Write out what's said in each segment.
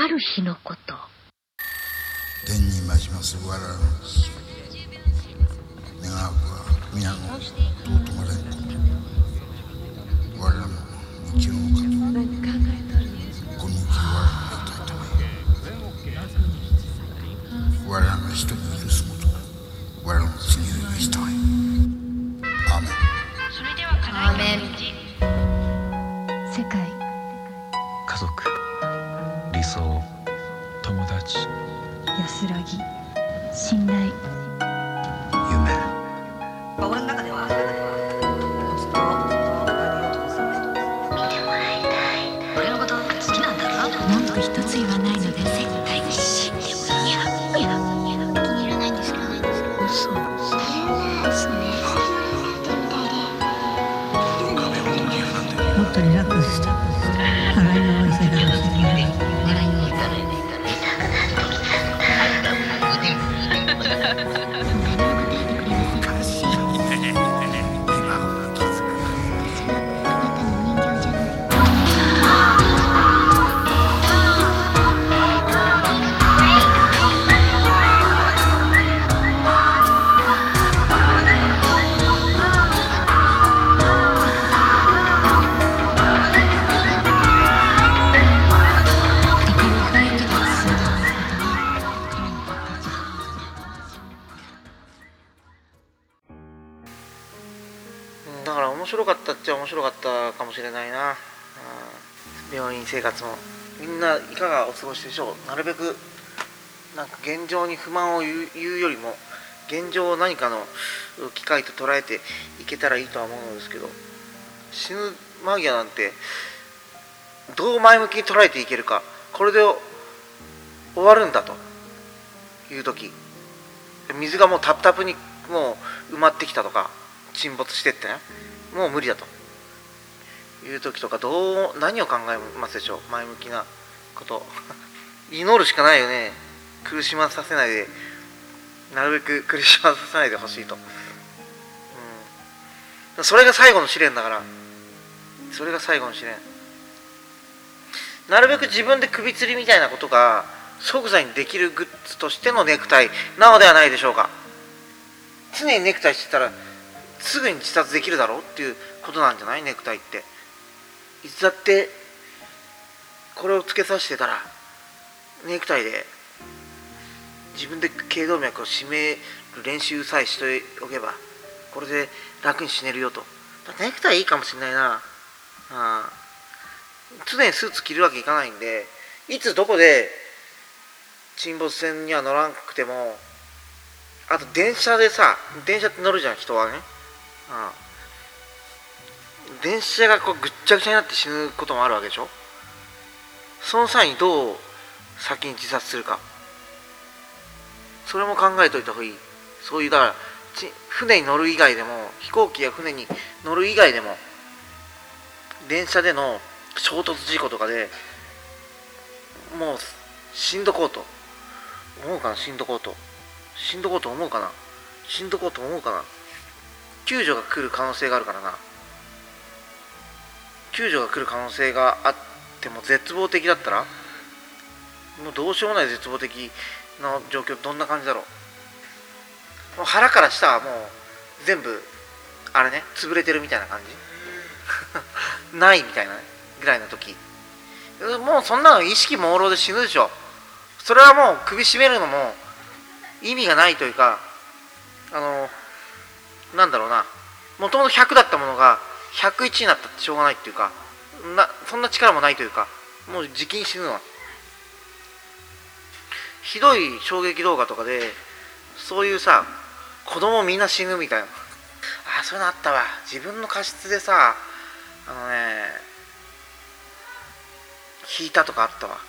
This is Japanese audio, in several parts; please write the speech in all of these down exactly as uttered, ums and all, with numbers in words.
ある日のこと。 天にましますわらのです願わくは皆の尊まれんことわらの道の方この道わらのたためわらの人に許すことわらの次に許したい。アーメン。 それでは課題の日。 世界、 家族、理想、友達、 安らぎ、信頼、 夢。 俺の中ではずっとありがとうございます。 見てもらいたい。俺のこと好きなんだろ。 文句一つ言わないので絶対に死んでもいやいやいや気に入らないんですか。 嘘。 それですね。 壁を解き放ってもっとリラックスした払いの多い生活をしてもらう。 笑いに行かないで痛くなってきた。何も答えてくれません。 だから面白かったっちゃ面白かったかもしれないな、うん、病院生活も。みんないかがお過ごしでしょう。なるべくなんか現状に不満を言う、言うよりも現状を何かの機会と捉えていけたらいいとは思うのですけど、死ぬ間際なんてどう前向きに捉えていけるか、これで終わるんだという時、水がもうタプタプにもう埋まってきたとか沈没してってね、もう無理だという時とか、どう何を考えますでしょう。前向きなこと祈るしかないよね。苦しまさせないで、なるべく苦しまさせないでほしいと、うん、それが最後の試練だから。それが最後の試練。なるべく自分で首吊りみたいなことが即座にできるグッズとしてのネクタイなのではないでしょうか。常にネクタイしてたらすぐに自殺できるだろうっていうことなんじゃない。ネクタイっていつだってこれをつけさせてたらネクタイで自分で頸動脈を締める練習さえしておけばこれで楽に死ねるよと。ネクタイいいかもしれないな。あ常にスーツ着るわけいかないんで、いつどこで沈没船には乗らなくても、あと電車でさ、電車って乗るじゃん人はね。ああ電車がこうぐっちゃぐちゃになって死ぬこともあるわけでしょ。その際にどう先に自殺するか、それも考えといた方がいい。そういうだから船に乗る以外でも、飛行機や船に乗る以外でも、電車での衝突事故とかでもう死んどこうと思うかな。死んどこうと死んどこうと思うかな。死んどこうと思うかな。救助が来る可能性があるからな。救助が来る可能性があっても絶望的だったら、もうどうしようもない絶望的な状況。どんな感じだろう。もう腹から下はもう全部あれね、潰れてるみたいな感じないみたいな、ね、ぐらいの時、もうそんなの意識朦朧で死ぬでしょ。それはもう首絞めるのも意味がないというか、あのなんだろうな、もともとひゃくだったものがひゃくいちになったってしょうがないっていうか、なそんな力もないというか、もうじきに死ぬのは。ひどい衝撃動画とかでそういうさ、子供みんな死ぬみたいな、あ、そういうのあったわ。自分の過失でさ、あのね引いたとかあったわ。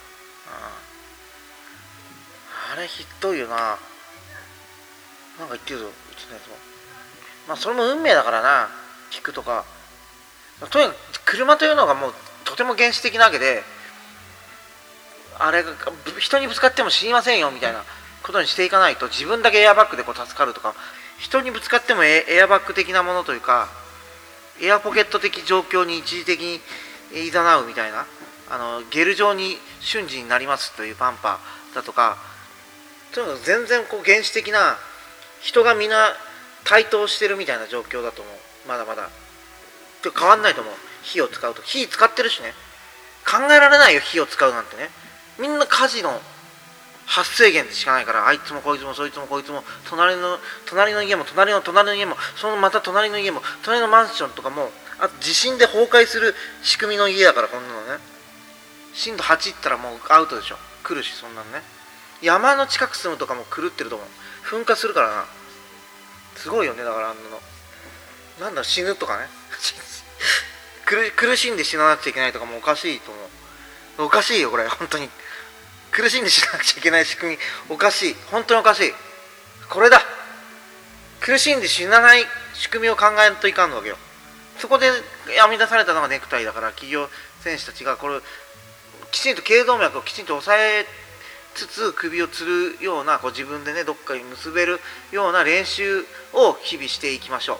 あれひどいよな。なんか言ってるぞ、うちのやつも。まあそれも運命だからな、聞くとか。とにかく車というのがもうとても原始的なわけで、あれが人にぶつかっても死にませんよみたいなことにしていかないと、自分だけエアバッグでこう助かるとか、人にぶつかってもエアバッグ的なものというか、エアポケット的状況に一時的に誘うみたいな、 あのゲル状に瞬時になりますというパンパだとか、とにかく全然こう原始的な人がみんな対等してるみたいな状況だと思う。まだまだ変わんないと思う。火を使うと火使ってるしね、考えられないよ火を使うなんてね。みんな火事の発生源しかないから、あいつもこいつもそいつもこいつも隣の隣の家も隣の隣の家もそのまた隣の家も隣のマンションとかも、あと地震で崩壊する仕組みの家だから、こんなのね震度はちいったらもうアウトでしょ。来るし、そんなのね。山の近く住むとかも狂ってると思う。噴火するからな。すごいよね。だからあんなのなんだ死ぬとかね苦, 苦しんで死ななくちゃいけないとかもおかしいと思う。おかしいよこれ本当に。苦しんで死ななくちゃいけない仕組みおかしい。本当におかしい。これだ。苦しんで死なない仕組みを考えんといかんわけよ。そこで編み出されたのがネクタイだから、企業選手たちがこれきちんと頸動脈をきちんと抑えつつ首をつるような、こう自分でねどっかに結べるような練習を日々していきましょう。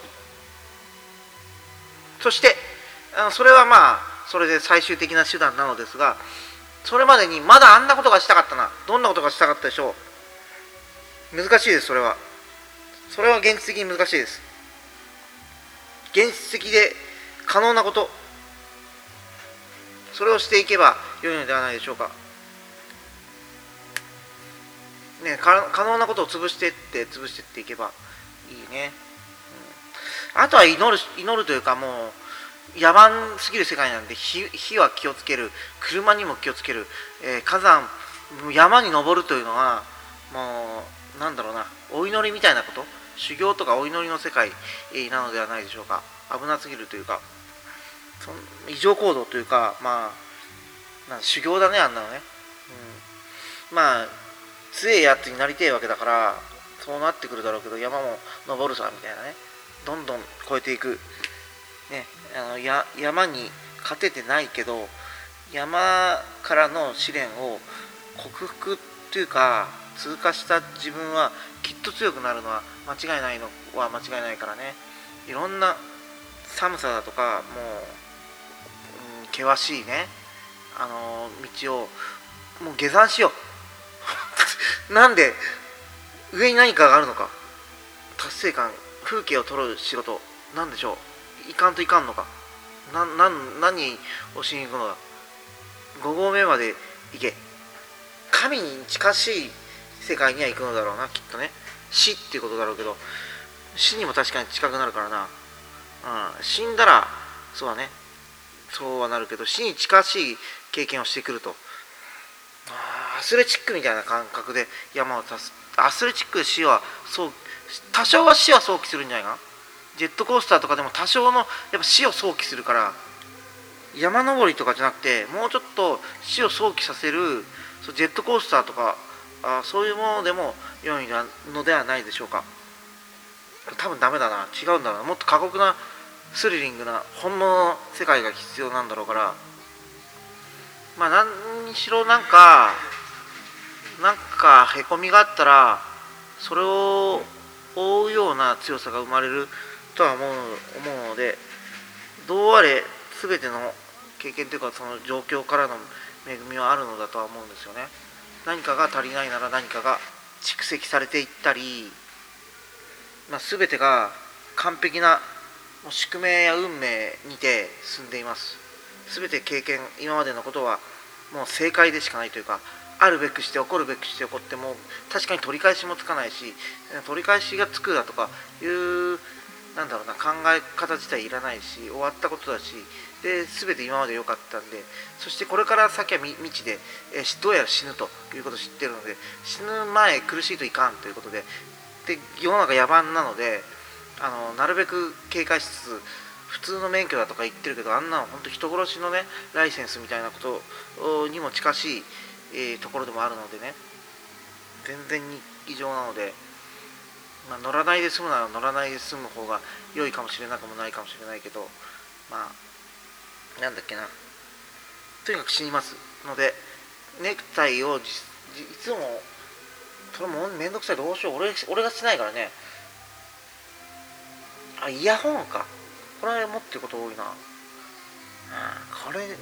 そしてあのそれはまあそれで最終的な手段なのですが、それまでにまだあんなことがしたかったな、どんなことがしたかったでしょう。難しいです。それはそれは現実的に難しいです。現実的で可能なこと、それをしていけば良いのではないでしょうか。ね、可能なことを潰していって潰していっていけばいいね、うん、あとは祈る祈るというか、もう野蛮すぎる世界なんで、 火, 火は気をつける、車にも気をつける、えー、火山山に登るというのはもうなんだろうな、お祈りみたいなこと、修行とかお祈りの世界なのではないでしょうか。危なすぎるというか、その異常行動というか、まあなん修行だね、あんなのね、うん、まあ強いやつになりてえわけだからそうなってくるだろうけど、山も登るさみたいなね、どんどん越えていく、ね、あのや山に勝ててないけど山からの試練を克服っていうか通過した自分はきっと強くなるのは間違いないのは間違いないからね。いろんな寒さだとかもう、うん、険しいねあの道をもう下山しようなんで上に何かがあるのか、達成感、風景を撮る仕事なんでしょう。いかんといかんのか、なな何をしに行くのだ。ご合目まで行け。神に近しい世界には行くのだろうな、きっとね。死っていうことだろうけど、死にも確かに近くなるからな、うん、死んだらそうだね、そうはなるけど、死に近しい経験をしてくると、アスレチックみたいな感覚で山を立つ。アスレチックで死はそう多少は死は想起するんじゃないかな。ジェットコースターとかでも多少のやっぱ死を想起するから、山登りとかじゃなくてもうちょっと死を想起させるそうジェットコースターとかあそういうものでも良いのではないでしょうか。多分ダメだな、違うんだな、もっと過酷なスリリングな本物の世界が必要なんだろうから、まあ何にしろなんかなんかへこみがあったらそれを覆うような強さが生まれるとは思う思うので、どうあれ全ての経験というかその状況からの恵みはあるのだとは思うんですよね。何かが足りないなら何かが蓄積されていったり、まあ、全てが完璧なもう宿命や運命にて進んでいます。全て経験、今までのことはもう正解でしかないというか、あるべくして起こるべくして起こっても確かに取り返しもつかないし、取り返しがつくだとかいうなんだろうな考え方自体いらないし、終わったことだし、で全て今まで良かったんで、そしてこれから先は未知で、えー、どうやら死ぬということを知っているので、死ぬ前苦しいといかんということで、で世の中野蛮なので、あのなるべく警戒しつつ、普通の免許だとか言ってるけど、あんなの本当人殺しのねライセンスみたいなことにも近しい、えー、ところでもあるのでね、全然に異常なので、まあ、乗らないで済むなら乗らないで済む方が良いかもしれなくもないかもしれないけど、まあなんだっけな、とにかく死にますので、ネクタイをいつもそれもめんどくさい、どうしよう、俺俺がしないからね。あ、イヤホンか、これ持ってること多いな。これ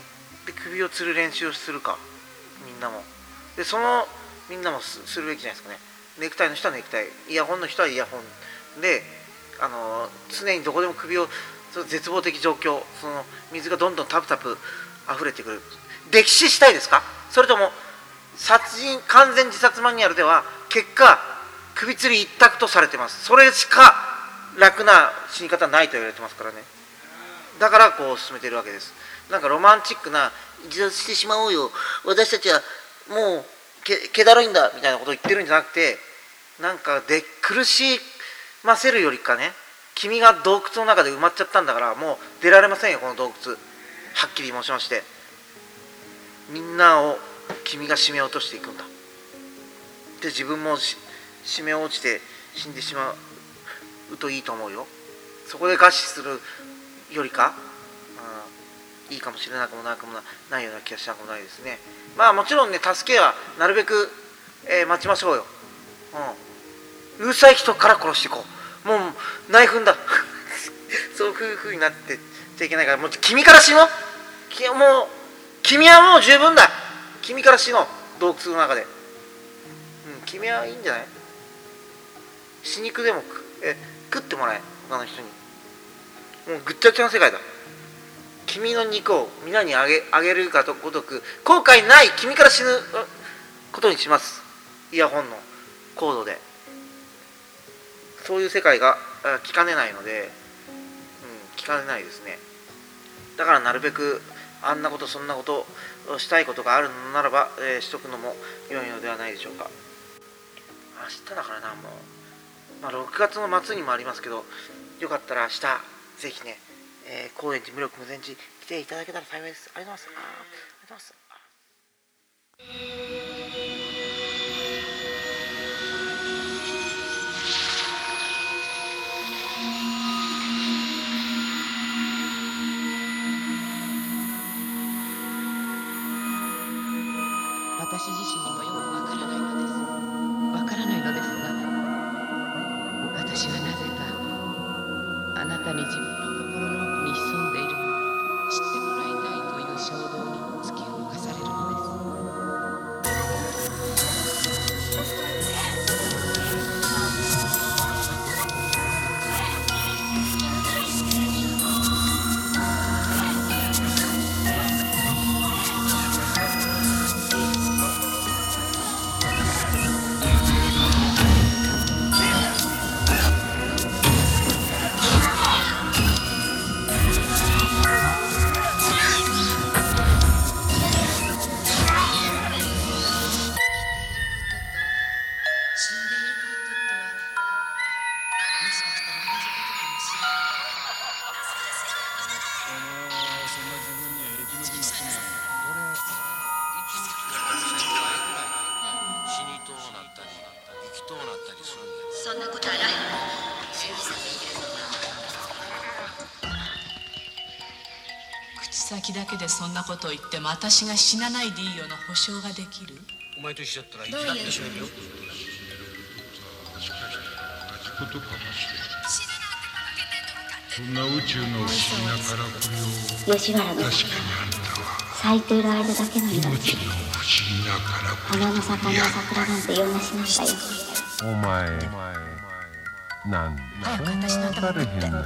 で首を吊る練習をするか、みんなも。でそのみんなも す, するべきじゃないですかね。ネクタイの人はネクタイ、イヤホンの人はイヤホンで、あの常にどこでも首を、その絶望的状況、その水がどんどんタプタプ溢れてくる。溺死したいですか？それとも殺人完全自殺マニュアルでは結果首吊り一択とされてます。それしか楽な死に方はないと言われてますからね。だからこう進めてるわけです。なんかロマンチックな自殺してしまおうよ、私たちはもうけ気だるいんだみたいなことを言ってるんじゃなくて、なんかで苦しませるよりかね、君が洞窟の中で埋まっちゃったんだからもう出られませんよこの洞窟、はっきり申しまして、みんなを君が締め落としていくんだ。で自分も締め落ちて死んでしまうといいと思うよ。そこで餓死するよりか、うん、いいかもしれなくもなくもないような気がしなくもないですね。まあもちろんね、助けはなるべく、えー、待ちましょうよ。うん、うるさい人から殺していこう。もう内紛だそういうふうになってちゃいけないから、もう君から死のう。もう君はもう十分だ。君から死のう、洞窟の中で。うん、君はいいんじゃない？死肉でもえ食ってもらえ、他の人に。もうぐっちゃぐちゃの世界だ。君の肉を皆にあげ、あげるかとごとく後悔ない君から死ぬことにします。イヤホンのコードで。そういう世界が聞かねないので、うん、聞かねないですね。だからなるべくあんなことそんなことをしたいことがあるのならば、えー、しとくのも良いのではないでしょうか。明日だからな、もう、まあ、ろくがつの末にもありますけど、よかったら明日ぜひね、えー、高円寺無力無前寺来ていただけたら幸いです。ありがとうございます。ありがとうございます。 私自身にもよくわからないのです。わからないのですが、私はなぜかあなたに自分の心の奥に潜んでいるのを知ってもらいたいという衝動に突き動かされるのです。 そんなことはない。 口先だけでそんなことを言っても、私が死なないでいいような保証ができる？ お前と一緒だったらいつどういうだって死ねるよ。 もしかしたら同じことかもしれない。そんな宇宙の不思議なからくりを吉原の確かにあんたは咲いている間だけの命の不思命。 議なからくり花の盛んな桜なんて用なしなんだよ。 お前なんで早く私の頭分かれへんのや。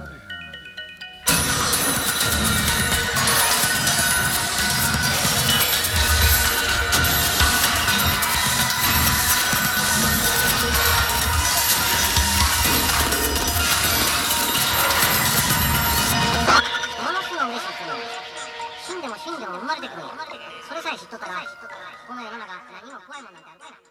ものすごい嬉しいするの。死んでも死んでも生まれてくるの。それさえ知っとったら、この世の中何も怖いもんなんてあるかいな。